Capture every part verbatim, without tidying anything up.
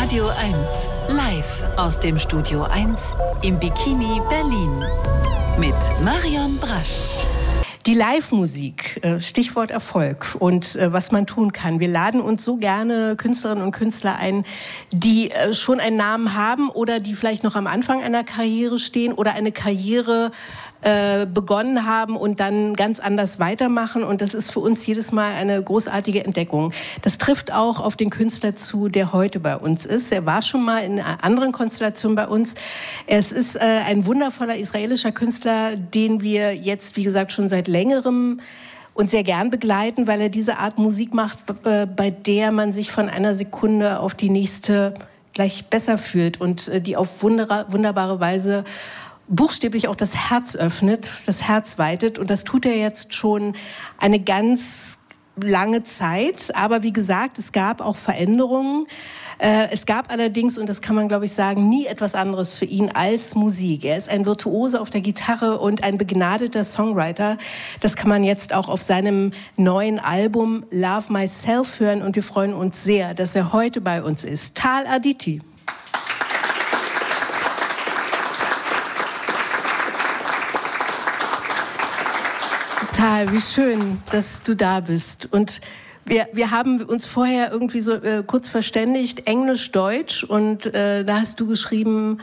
Radio eins, live aus dem Studio eins im Bikini Berlin mit Marion Brasch. Die Live-Musik, Stichwort Erfolg und was man tun kann. Wir laden uns so gerne Künstlerinnen und Künstler ein, die schon einen Namen haben oder die vielleicht noch am Anfang einer Karriere stehen oder eine Karriere äh, begonnen haben und dann ganz anders weitermachen. Und das ist für uns jedes Mal eine großartige Entdeckung. Das trifft auch auf den Künstler zu, der heute bei uns ist. Er war schon mal in einer anderen Konstellation bei uns. Es ist äh, ein wundervoller israelischer Künstler, den wir jetzt, wie gesagt, schon seit längerem und sehr gern begleiten, weil er diese Art Musik macht, äh, bei der man sich von einer Sekunde auf die nächste gleich besser fühlt und äh, die auf wunder- wunderbare Weise buchstäblich auch das Herz öffnet, das Herz weitet. Und das tut er jetzt schon eine ganz lange Zeit. Aber wie gesagt, es gab auch Veränderungen. Äh, es gab allerdings, und das kann man, glaube ich, sagen, nie etwas anderes für ihn als Musik. Er ist ein Virtuose auf der Gitarre und ein begnadeter Songwriter. Das kann man jetzt auch auf seinem neuen Album Love Myself hören. Und wir freuen uns sehr, dass er heute bei uns ist. Tal Aditi. Tal, wie schön, dass du da bist. Und wir, wir haben uns vorher irgendwie so äh, kurz verständigt, Englisch, Deutsch. Und äh, da hast du geschrieben,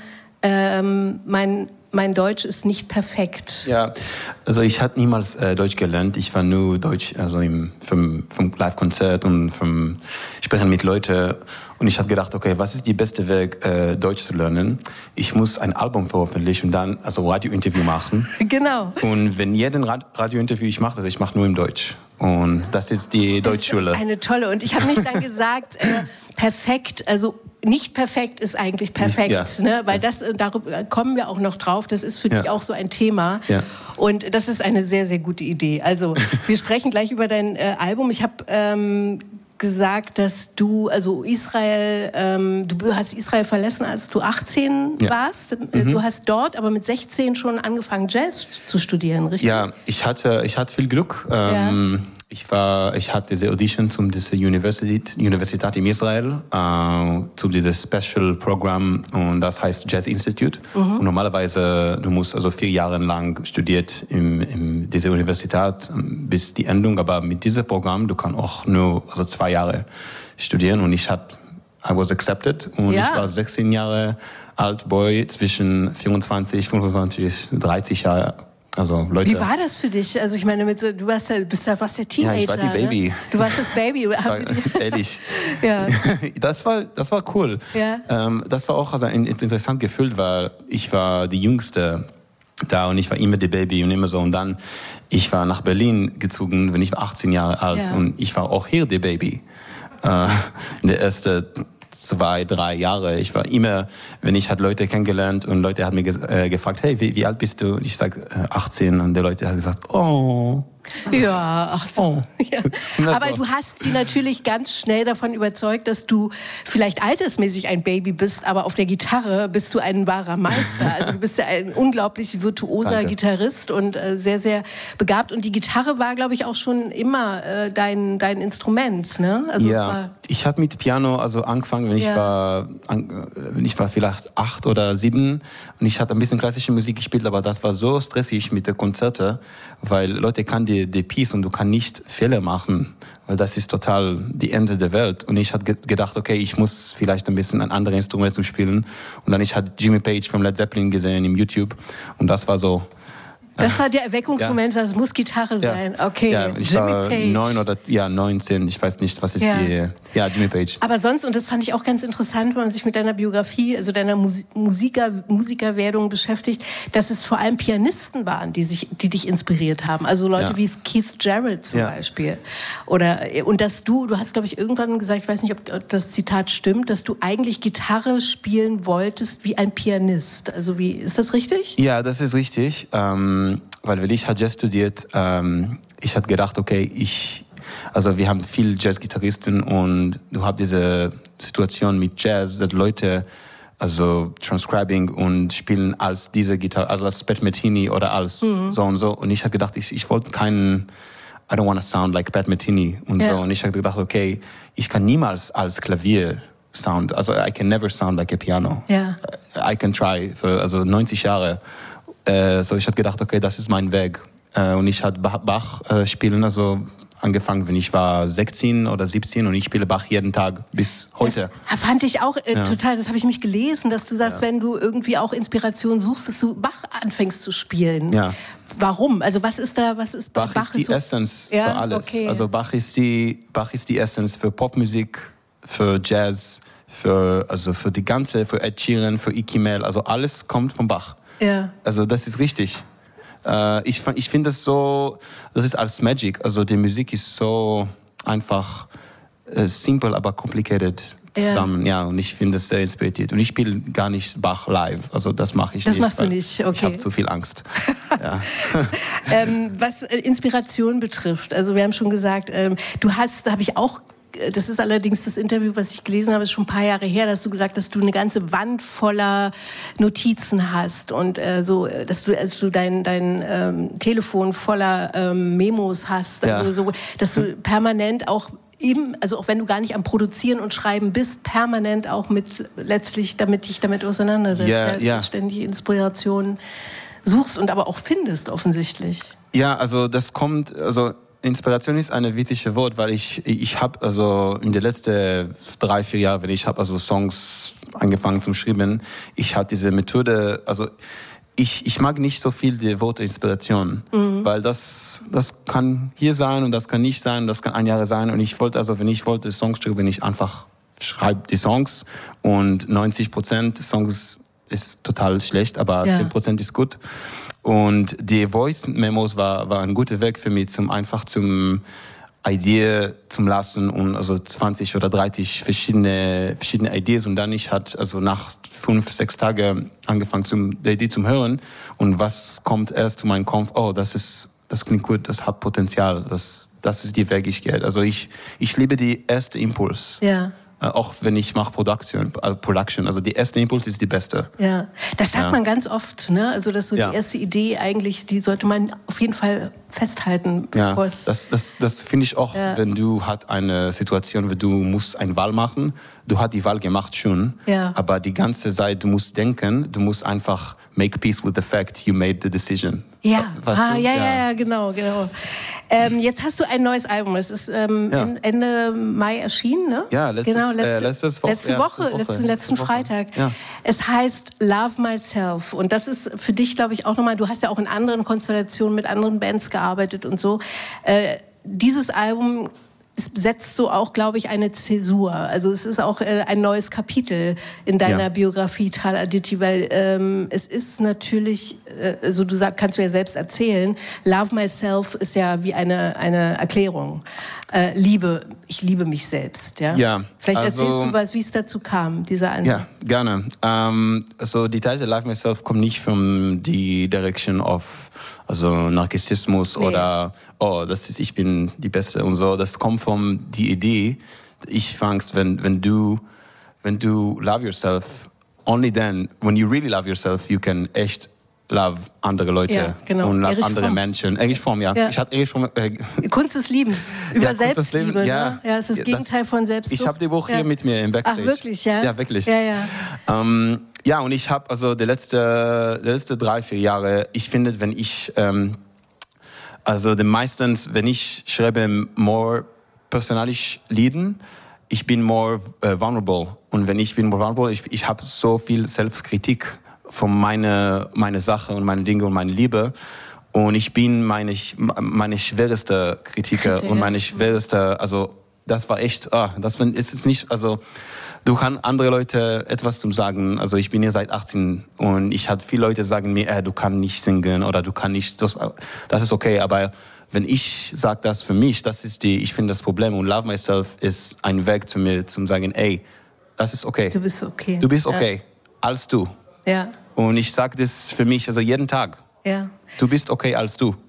ähm, mein, mein Deutsch ist nicht perfekt. Ja, also ich hatte niemals äh, Deutsch gelernt. Ich war nur Deutsch, also im, vom, vom Live-Konzert und vom Sprechen mit Leuten. Und ich habe gedacht, okay, was ist die beste Weg, äh, Deutsch zu lernen? Ich muss ein Album veröffentlichen und dann also Radiointerview machen. Genau. Und wenn jeden Radiointerview ich mache, also ich mache nur im Deutsch. Und das ist die Deutschschule. Das ist eine tolle. Und ich habe nicht dann gesagt, äh, perfekt, also nicht perfekt ist eigentlich perfekt, ja. Ne? Weil das, darüber kommen wir auch noch drauf, das ist für ja. dich auch so ein Thema. Ja. Und das ist eine sehr, sehr gute Idee. Also wir sprechen gleich über dein äh, Album. Ich habe ähm, gesagt, dass du, also Israel, ähm, du hast Israel verlassen, als du achtzehn ja. warst. Mhm. Du hast dort aber mit sechzehn schon angefangen, Jazz zu studieren, richtig? Ja, ich hatte, ich hatte viel Glück. Ähm, ja. Ich war, ich hatte diese Audition zum diese Universität, Universität in Israel, äh, zu diesem Special Programm und das heißt Jazz Institute. Mhm. Und normalerweise du musst also vier Jahre lang studiert in, in dieser Universität bis die Endung, aber mit diesem Programm du kannst auch nur also zwei Jahre studieren und ich hab, I was accepted und ja. ich war sechzehn Jahre alt, Boy zwischen vierundzwanzig, fünfundzwanzig, dreißig Jahre. Also Leute. Wie war das für dich? Also ich meine, mit so, du warst ja, bist ja, warst ja Teenager. Ja, ich war die Baby. Ne? Du warst das Baby. War, ehrlich. Ja. Das war, das war cool. Ja. Ähm, das war auch also ein interessantes Gefühl, weil ich war die Jüngste da und ich war immer die Baby und immer so. Und dann, ich war nach Berlin gezogen, wenn ich war achtzehn Jahre alt ja. und ich war auch hier die Baby. Äh, in der ersten zwei, drei Jahre. Ich war immer, wenn ich halt Leute kennengelernt und Leute haben mich äh, gefragt, hey, wie, wie alt bist du? Und ich sag äh, achtzehn und die Leute haben gesagt, oh. Ja, ach so. Oh. Ja. Aber du hast sie natürlich ganz schnell davon überzeugt, dass du vielleicht altersmäßig ein Baby bist, aber auf der Gitarre bist du ein wahrer Meister. Also du bist ja ein unglaublich virtuoser Danke. Gitarrist und äh, sehr, sehr begabt. Und die Gitarre war, glaube ich, auch schon immer äh, dein, dein Instrument, ne? Also ja, es war ich habe mit Piano also angefangen, wenn ich ja. war, an, wenn ich war vielleicht acht oder sieben und ich hatte ein bisschen klassische Musik gespielt, aber das war so stressig mit den Konzerten, weil Leute kann die die Piece und du kannst nicht Fehler machen, weil das ist total die Ende der Welt. Und ich hatte gedacht, okay, ich muss vielleicht ein bisschen ein anderes Instrument zu spielen. Und dann ich hatte Jimmy Page von Led Zeppelin gesehen im YouTube und das war so. Das war der Erweckungsmoment, ja. das muss Gitarre sein. Ja. Okay, ja, ich Jimmy war Page. neun oder ja, neunzehn, ich weiß nicht, was ist ja. die... Ja, Jimmy Page. Aber sonst, und das fand ich auch ganz interessant, wenn man sich mit deiner Biografie, also deiner Musik, Musiker, Musikerwerdung beschäftigt, dass es vor allem Pianisten waren, die, sich, die dich inspiriert haben. Also Leute ja. wie Keith Jarrett zum ja. Beispiel. Oder, und dass du, du hast, glaube ich, irgendwann gesagt, ich weiß nicht, ob das Zitat stimmt, dass du eigentlich Gitarre spielen wolltest wie ein Pianist. Also wie, ist das richtig? Ja, das ist richtig. Ähm, weil, weil ich habe Jazz studiert, ähm, ich habe gedacht, okay, ich, also wir haben viele Jazz-Gitarristen und du hast diese Situation mit Jazz, dass Leute also transcribing und spielen als diese Gitarre, also als Pat Metheny oder als mhm. so und so. Und ich habe gedacht, ich, ich wollte keinen, I don't want to sound like Pat Metheny und ja. so. Und ich habe gedacht, okay, ich kann niemals als Klavier sound. Also I can never sound like a piano. Ja. I can try für also neunzig Jahre. Äh, so ich hatte gedacht, okay, das ist mein Weg. Äh, und ich hatte Bach äh, spielen, also angefangen, wenn ich war sechzehn oder siebzehn und ich spiele Bach jeden Tag bis heute. Das fand ich auch äh, Ja. total, das habe ich mich gelesen, dass du sagst, Ja. wenn du irgendwie auch Inspiration suchst, dass du Bach anfängst zu spielen. Ja. Warum? Also was ist da, was ist Bach, Bach ist die so, Essenz ja, für alles. okay. Also Bach ist die Bach ist die Essenz für Popmusik, für Jazz, für also für die ganze, für Ed Sheeran, für Icky Mel, also alles kommt von Bach. Ja. Also das ist richtig. Äh, ich ich finde es so, das ist als Magic. Also die Musik ist so einfach äh, simple, aber complicated zusammen. Ja, ja und ich finde es sehr inspiriert. Und ich spiele gar nicht Bach live. Also das mache ich Das nicht. machst du weil nicht, okay. Ich habe zu viel Angst. Ja. ähm, was äh, Inspiration betrifft, also wir haben schon gesagt, ähm, du hast, da habe ich auch, äh, das ist allerdings das Interview, was ich gelesen habe, ist schon ein paar Jahre her, dass du gesagt hast, dass du eine ganze Wand voller Notizen hast und äh, so, äh, dass du, also du dein, dein ähm, Telefon voller ähm, Memos hast, also Ja. so, dass du permanent auch eben, also auch wenn du gar nicht am Produzieren und Schreiben bist, permanent auch mit, letztlich damit dich damit auseinandersetzt, Ja, ja. ständig Inspiration suchst und aber auch findest offensichtlich. Ja, also das kommt, also Inspiration ist ein wichtiges Wort, weil ich ich habe also in den letzten drei vier Jahren, wenn ich habe also Songs angefangen zu schreiben, ich hatte diese Methode, also ich ich mag nicht so viel die Worte Inspiration, mhm. weil das das kann hier sein und das kann nicht sein, das kann ein Jahr sein und ich wollte also wenn ich wollte Songs schreiben, ich einfach schreibe die Songs und neunzig Prozent Songs ist total schlecht, aber ja. zehn Prozent ist gut. Und die Voice-Memos war, war ein guter Weg für mich, zum einfach zum Idee zum lassen und also zwanzig oder dreißig verschiedene, verschiedene Ideen und dann ich hat also nach fünf, sechs Tagen angefangen zum, die Idee zum Hören und was kommt erst zu meinem Kopf, oh, das ist, das klingt gut, das hat Potenzial, das, das ist die Weg, ich gehe. Also ich, ich liebe die erste Impuls. Ja. Auch wenn ich mache Production, also Production, also die erste Impuls ist die beste. Ja, das sagt Ja. man ganz oft, ne? Also dass so Ja. die erste Idee eigentlich, die sollte man auf jeden Fall festhalten, Ja, bevor es das, das, das finde ich auch, Ja. wenn du hat eine Situation, wo du musst eine Wahl machen, du hast die Wahl gemacht schon, Ja. aber die ganze Zeit, du musst denken, du musst einfach make peace with the fact you made the decision. Ja, Weißt ah, du? ja, ja, ja, genau, genau. Ähm, jetzt hast du ein neues Album. Es ist ähm, Ja. Ende Mai erschienen, ne? Ja, letztes- genau, äh, letztes Woche- letzte ja, Woche, letzte Woche, letzten, letzten letzte Woche. Freitag. Ja. Es heißt Love Myself und das ist für dich, glaube ich, auch nochmal. Du hast ja auch in anderen Konstellationen mit anderen Bands gearbeitet und so. Äh, dieses Album es setzt so auch, glaube ich, eine Zäsur. Also es ist auch äh, ein neues Kapitel in deiner Ja. Biografie, Tal Aditi, weil ähm, es ist natürlich, äh, also du sag, kannst du ja selbst erzählen, Love Myself ist ja wie eine, eine Erklärung. Äh, Liebe, ich liebe mich selbst. Ja. Ja, Vielleicht also- erzählst du was, wie es dazu kam, dieser Ansatz. Ja, gerne. Ähm, also die Titel Love Myself kommt nicht von die Direction of also Narzissmus Nee. oder oh, das ist ich bin die Beste und so. Das kommt von die Idee. Ich fangst, wenn wenn du wenn du love yourself, only then when you really love yourself, you can echt love andere Leute Ja, genau. und love Erich andere Fromm. Menschen. Erich Fromm, ja. Ja. Ich hatte Erich Fromm. Äh, Kunst des Liebens, über Ja, Kunst des Selbstliebe. Lebens, ja. Ne? Ja, es ist das Ja, Gegenteil das- von Selbstsucht. Ich habe die Buch ja. hier mit mir im Backstage. Ach, wirklich, ja? Ja, wirklich. Ja, ja. Ähm, ja, und ich habe also die letzte, die letzte drei, vier Jahre, ich finde, wenn ich, ähm, also die meistens, wenn ich schreibe more persönlich Lieden, ich bin more äh, vulnerable. Und wenn ich bin more vulnerable, ich, ich habe so viel Selbstkritik von meiner meine Sache und meine Dinge und meine Liebe. Und ich bin meine, meine schwerste Kritiker Kritiker. und meine schwerste, also das war echt, ah, das ist jetzt nicht, also du kannst andere Leute etwas zum sagen. Also ich bin hier seit achtzehn und ich hatte viele Leute sagen mir, äh, du kannst nicht singen oder du kannst nicht, das, das ist okay, aber wenn ich sage das für mich, das ist die, ich finde das Problem und Love Myself ist ein Weg zu mir, zum sagen, ey, das ist okay. Du bist okay. Du bist okay, als du. Ja, Und ich sage das für mich, also jeden Tag. ja. Du bist okay als du.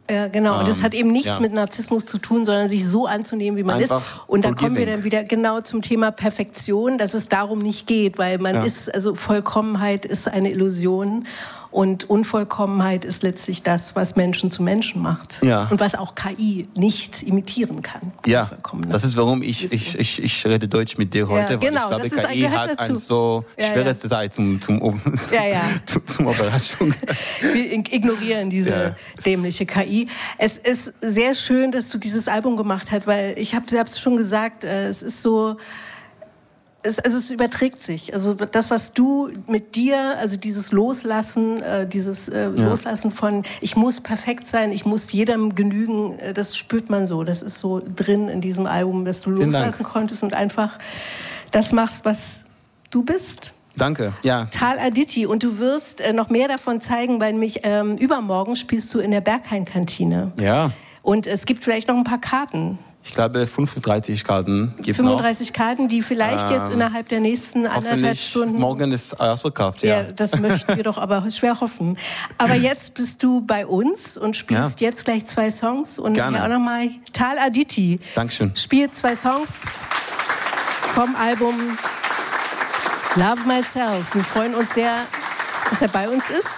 Ja, genau. Und das Ähm, hat eben nichts ja. mit Narzissmus zu tun, sondern sich so anzunehmen, wie man Einfach ist. Und da kommen wir forgiving. dann wieder genau zum Thema Perfektion, dass es darum nicht geht, weil man Ja. ist, also Vollkommenheit ist eine Illusion und Unvollkommenheit ist letztlich das, was Menschen zu Menschen macht. Ja. Und was auch K I nicht imitieren kann. Ja, Unvollkommene. das ist, warum ich, ich, ich, ich rede Deutsch mit dir heute, Ja, weil genau, ich glaube, das ist- K I gehört hat dazu. eine so Ja, schwere ja. Seite zum, zum, zum, Ja, ja. zum, zum Überraschung. Wir ignorieren diese Ja. dämliche K I. Es ist sehr schön, dass du dieses Album gemacht hast, weil ich habe es schon gesagt, äh, es ist so, es, also es überträgt sich. Also das, was du mit dir, also dieses Loslassen, äh, dieses äh, Loslassen von, ich muss perfekt sein, ich muss jedem genügen, äh, das spürt man so. Das ist so drin in diesem Album, dass du Vielen loslassen Dank. konntest und einfach das machst, was du bist. Danke, ja. Tal Aditi. Und du wirst äh, noch mehr davon zeigen, weil mich ähm, übermorgen spielst du in der Berghain-Kantine. Ja, Und es gibt vielleicht noch ein paar Karten. ich glaube fünfunddreißig Karten gibt fünfunddreißig Karten, die vielleicht jetzt innerhalb der nächsten noch. anderthalb Hoffentlich Stunden... morgen ist ausverkauft, Ja, ja. das möchten wir doch aber schwer hoffen. Aber jetzt bist du bei uns und spielst Ja. jetzt gleich zwei Songs. Und Gerne. hier auch nochmal Tal Aditi. Dankeschön. Spielt zwei Songs vom Album Love Myself. Wir freuen uns sehr, dass er bei uns ist.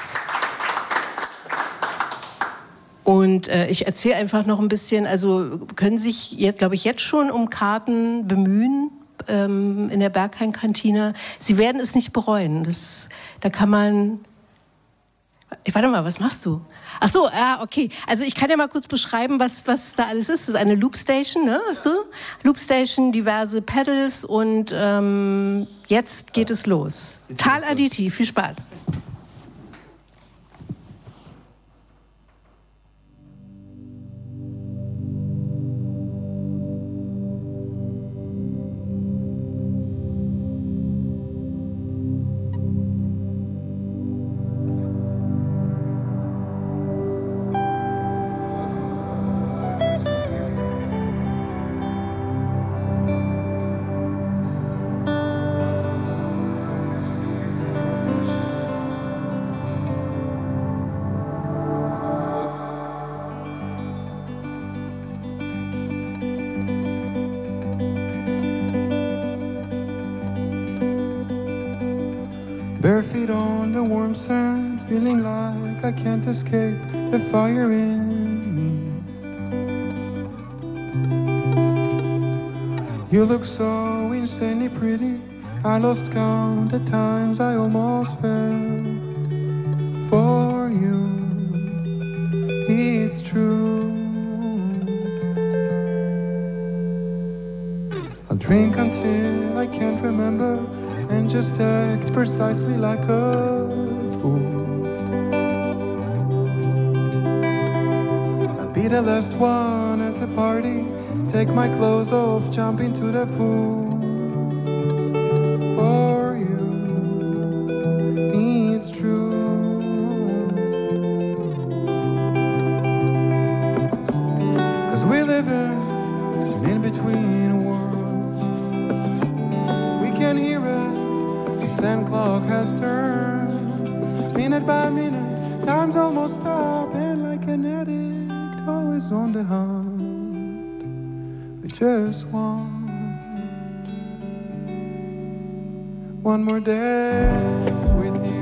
Und äh, ich erzähle einfach noch ein bisschen, also können sich, jetzt, glaube ich, jetzt schon um Karten bemühen ähm, in der Berghain-Kantine. Sie werden es nicht bereuen. Das, da kann man... Warte mal, was machst du? Ach so, ah, okay. Also ich kann ja mal kurz beschreiben, was, was da alles ist. Das ist eine Loopstation, ne? Hast du? Loopstation, diverse Pedals und ähm, jetzt geht es los. Tal Aditi, viel Spaß. Bare feet on the warm sand, feeling like I can't escape the fire in me. You look so insanely pretty, I lost count at times I almost fell for you. It's true. I'll drink until I can't remember and just act precisely like a fool. I'll be the last one at the party, take my clothes off, jump into the pool. For you, it's true. Cause we live in an in-between world. We can hear it, the sand clock has turned. Minute by minute, time's almost stopped. And like an addict, always on the hunt, I just want one more day with you.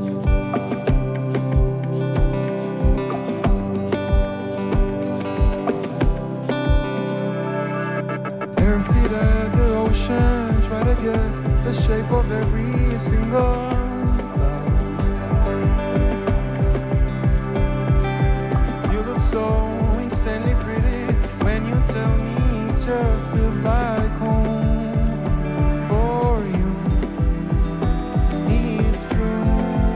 Bare feet at the ocean, try to guess the shape of every single cloud. You look so insanely pretty when you tell me it just feels like home. For you, it's true.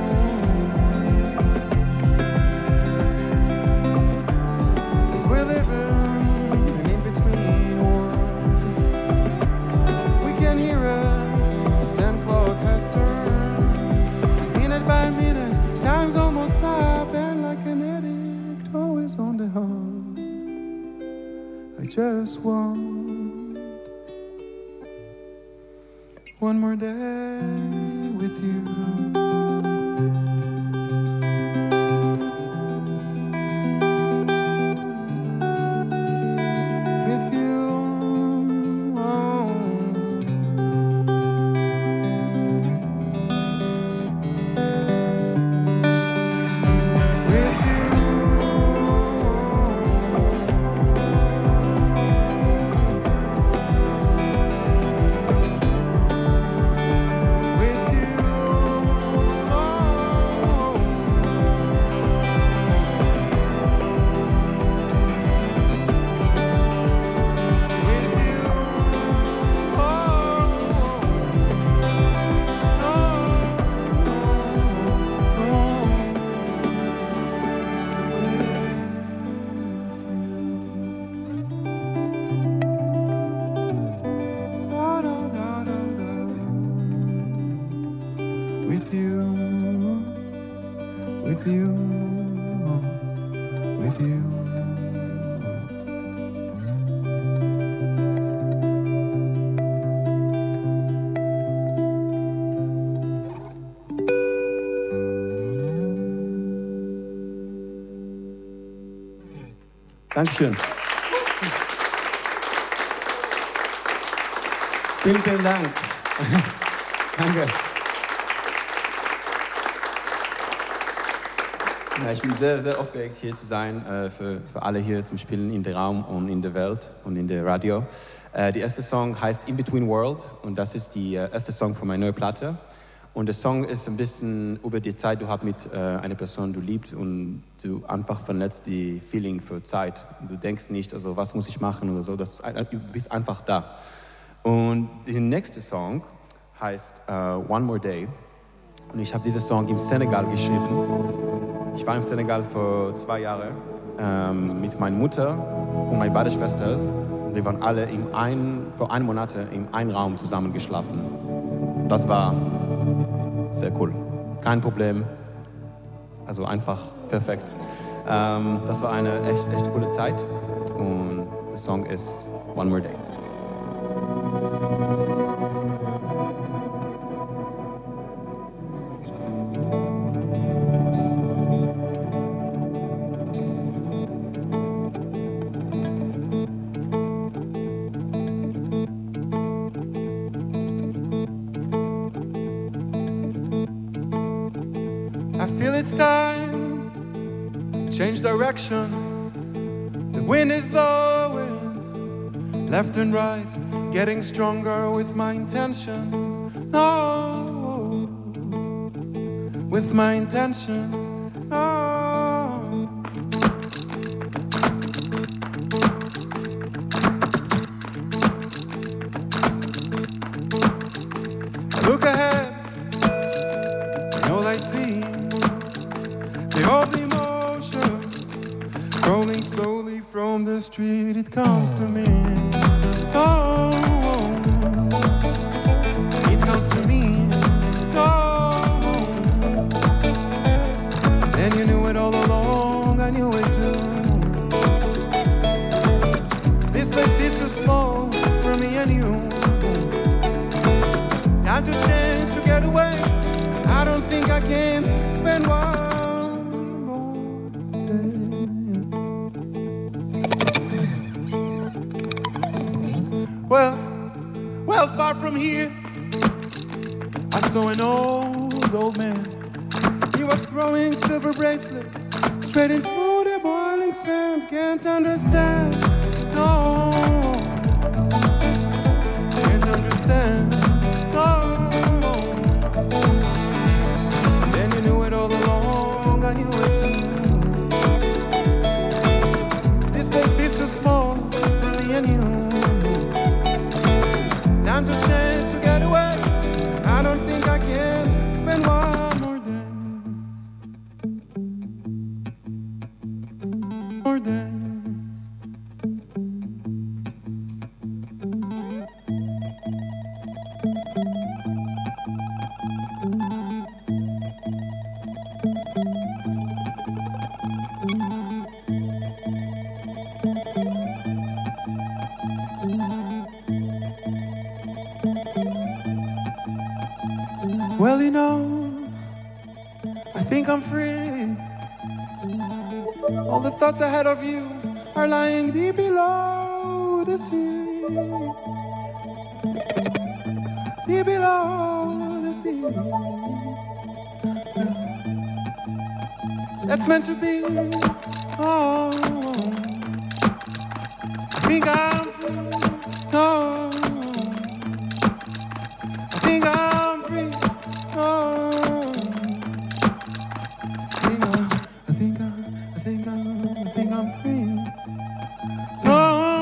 Cause we're living an in-between world. We can hear it, the sand clock has turned. Minute by minute, time's almost stopped. And like an addict, always on the hunt, I just want one more day with you. with you, with you, with you. Dankeschön. Vielen, vielen Dank. Danke. Ja, ich bin sehr, sehr aufgeregt, hier zu sein, äh, für, für alle hier zum Spielen in der Raum und in der Welt und in der Radio. Äh, der erste Song heißt In Between World und das ist der äh, erste Song von meiner neuen Platte. Und der Song ist ein bisschen über die Zeit, du hast mit äh, einer Person, du liebst und du einfach verletzt die Feeling für Zeit. Du denkst nicht, also was muss ich machen oder so, das, du bist einfach da. Und der nächste Song heißt uh, One More Day und ich habe diesen Song im Senegal geschrieben. Ich war im Senegal vor zwei Jahren ähm, mit meiner Mutter und meinen beiden Schwestern und wir waren alle in ein, vor einem Monat in einem Raum zusammen geschlafen. Und das war sehr cool. Kein Problem. Also einfach perfekt. Ähm, das war eine echt, echt coole Zeit. Und der Song ist One More Day. I feel it's time to change direction. The wind is blowing left and right, getting stronger with my intention. Oh, with my intention. Oh. I look ahead, and all I see, the old emotion rolling slowly from the street, it comes to me. Oh, it comes to me. Oh, and you knew it all along, I knew it too. This place is too small for me and you. Time to change, to get away. I don't think I can spend one more day. Well, well, far from here, I saw an old, old man. He was throwing silver bracelets straight into the boiling sand. Can't understand, no, can't understand, no. And you knew it all along, I knew it too. This place is too small for me and you. Time to change, to get away. I don't think I can spend one more day. More day. Well, you know, I think I'm free. All the thoughts I had of you are lying deep below the sea. Deep below the sea. Yeah. That's meant to be. Oh, I think I'm free. Oh, I think I'm free. Oh, I think I'm, I think I'm, I think I'm, I think I'm free. No.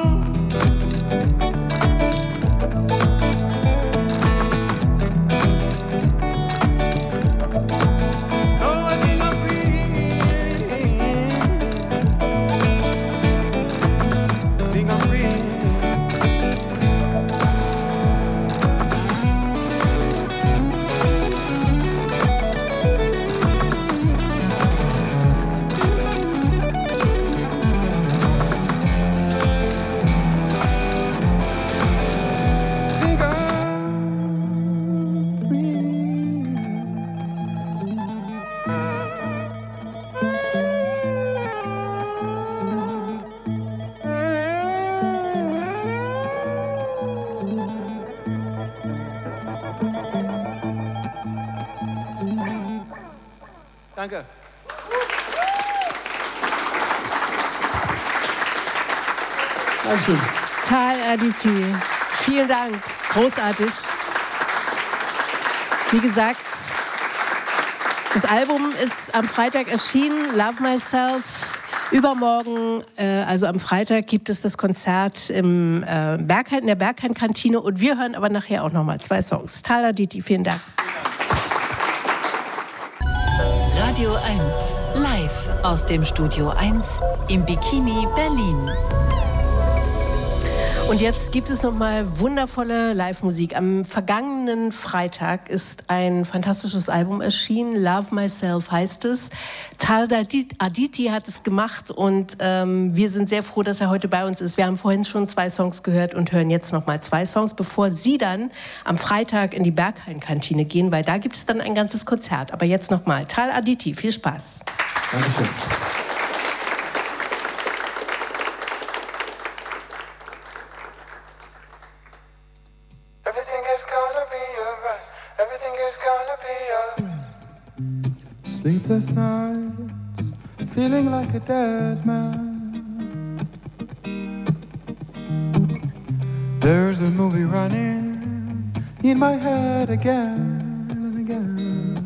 Oh, I think I'm free. I think I'm free. Danke. Dankeschön. Tal Aditi, vielen Dank, großartig. Wie gesagt, das Album ist am Freitag erschienen, Love Myself. Übermorgen, äh, also am Freitag, gibt es das Konzert im, äh, Berghain, in der Berghain-Kantine und wir hören aber nachher auch nochmal zwei Songs. Tal Aditi, vielen Dank. Radio eins, live aus dem Studio eins im Bikini Berlin. Und jetzt gibt es nochmal wundervolle Live-Musik. Am vergangenen Freitag ist ein fantastisches Album erschienen. Love Myself heißt es. Tal Aditi hat es gemacht und ähm, wir sind sehr froh, dass er heute bei uns ist. Wir haben vorhin schon zwei Songs gehört und hören jetzt nochmal zwei Songs, bevor Sie dann am Freitag in die Berghain-Kantine gehen, weil da gibt es dann ein ganzes Konzert. Aber jetzt nochmal Tal Aditi, viel Spaß. Dankeschön. Sleepless nights, feeling like a dead man. There's a movie running in my head again and again.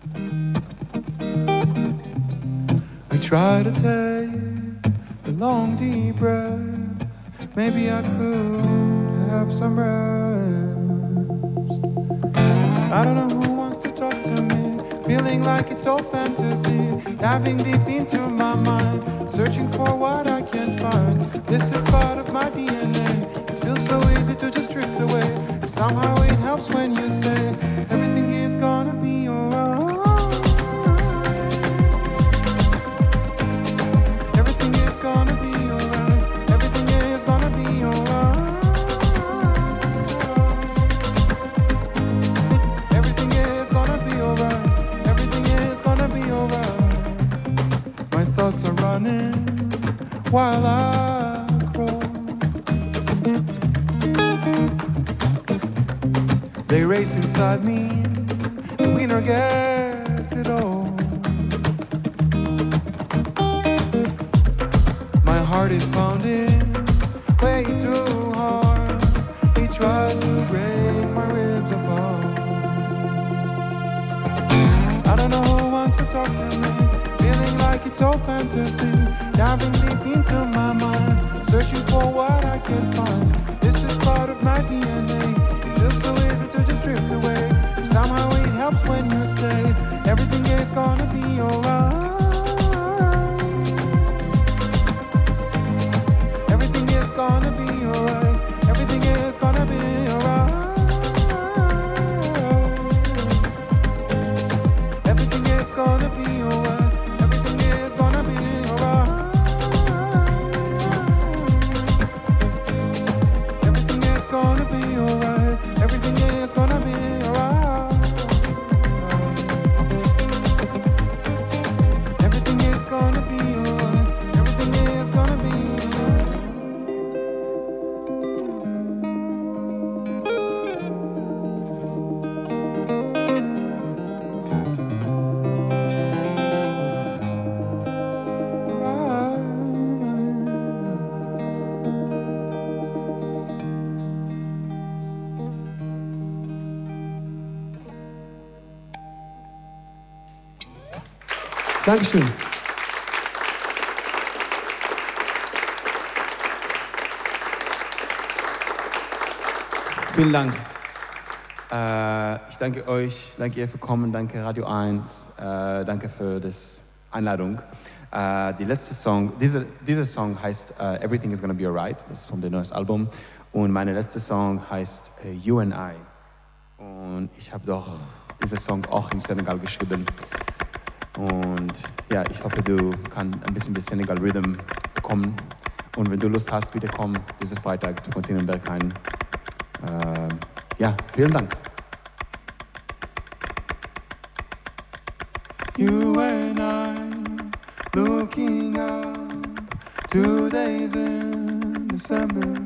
I try to take a long deep breath. Maybe I could have some rest. I don't know who wants to talk to me. Feeling like it's all fantasy, diving deep into my mind, searching for what I can't find. This is part of my D N A. It feels so easy to just drift away, but somehow it helps when you say everything is gonna be alright. Everything is gonna be alright. Everything is gonna be alright. Everything is gonna be alright. Be alright. My thoughts are running while I crawl. They race inside me. The winner gets it all. My heart is pounding way too hard. He tries to break my ribs apart. I don't know who wants to talk to me. Feeling like it's all fantasy. Diving deep into my mind, searching for what I can't find. This is part of my D N A. It feels so easy to just drift away. Somehow it helps when you say everything is gonna be alright. Everything is gonna be alright. Everything is gonna be alright. Everything is gonna be alright. Everything is gonna be alright. Everything is gonna be alright. Everything is gonna be alright. Everything is gonna be alright. Everything is gonna be alright. Dankeschön. Vielen Dank. Äh, ich danke euch, danke ihr für Kommen, danke Radio eins, äh, danke für die Einladung. Äh, die letzte Song, diese, dieser Song heißt uh, Everything is Gonna Be Alright, das ist von dem neuen Album. Und meine letzte Song heißt uh, You and I. Und ich habe doch diesen Song auch im Senegal geschrieben. Und ja, ich hoffe, du kannst ein bisschen das Senegal Rhythm bekommen. Und wenn du Lust hast, wieder kommen, diesen Freitag zu Kontinent Berghain. Äh, ja, vielen Dank. You and I looking up, two days in December,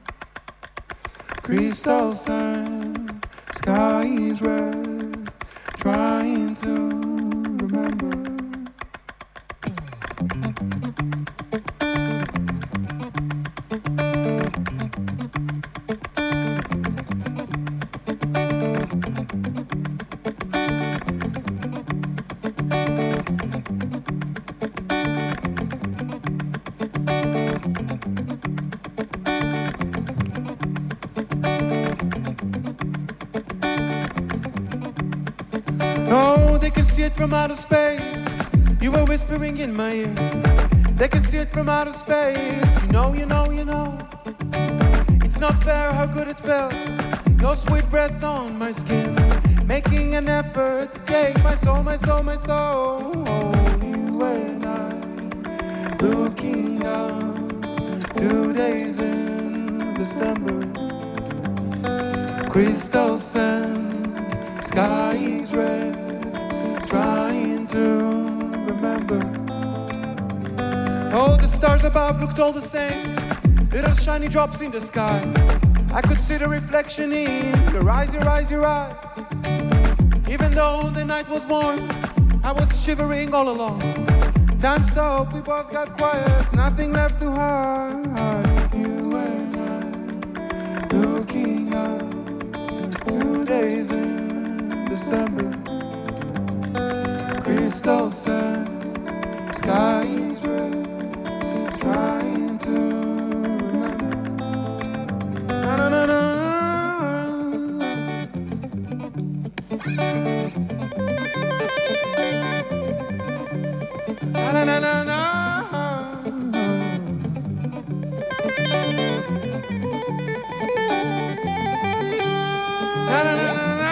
crystal sand, sky is red, trying to remember. they can see it from outer space. You were whispering in my ear. They can see it from outer space. You know, you know, you know. It's not fair how good it felt. Your sweet breath on my skin, making an effort to take my soul, my soul, my soul. You and I, looking out, two days in December. Crystal sand, sky is red, trying to remember. Oh, the stars above looked all the same, little shiny drops in the sky. I could see the reflection in your eyes, your eyes, your eyes. Even though the night was warm, I was shivering all along. Time stopped, we both got quiet, nothing left to hide. You and I, looking out, two days in December. Crystal sand, sky is red, trying to remember. Na, na, na, na. Na, na, na, na, na. Na, na, na, na, na.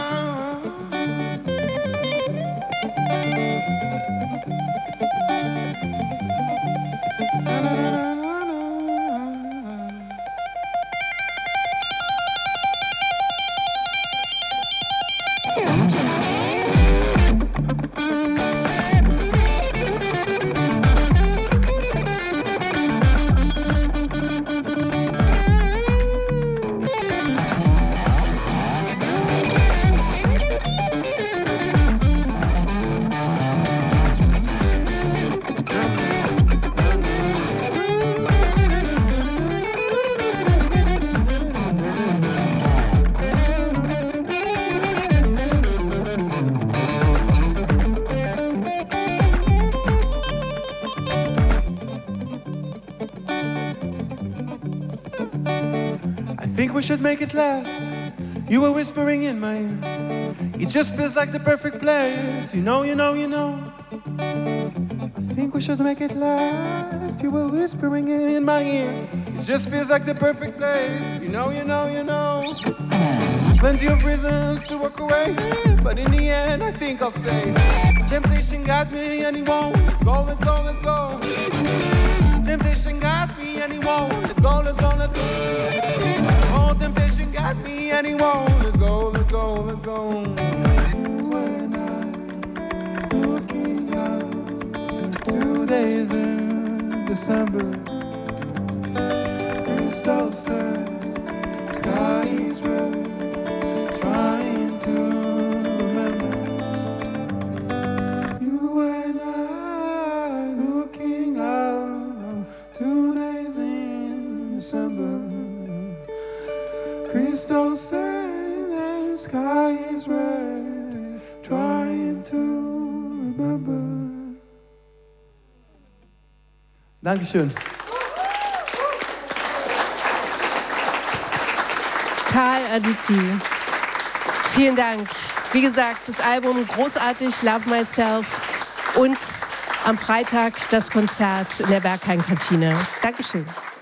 We should make it last. You were whispering in my ear. It just feels like the perfect place. You know, you know, you know. I think we should make it last. You were whispering in my ear. It just feels like the perfect place. You know, you know, you know. Plenty of reasons to walk away, but in the end I think I'll stay. Temptation got me and it won't. Let go, let go, let go. Temptation got me and it won't. Let go, let go, let go. Oh, temptation got me and it won't. Let go, let go, let go. You and I, looking out, two days in December. Crystal sand, sky is red, trying to remember. You and I, looking out, two days in December. Crystal sand and sky is red, trying to remember. Dankeschön. Tal Aditi. Vielen Dank. Wie gesagt, das Album großartig, Love Myself und am Freitag das Konzert in der Berghain-Kantine. Dankeschön.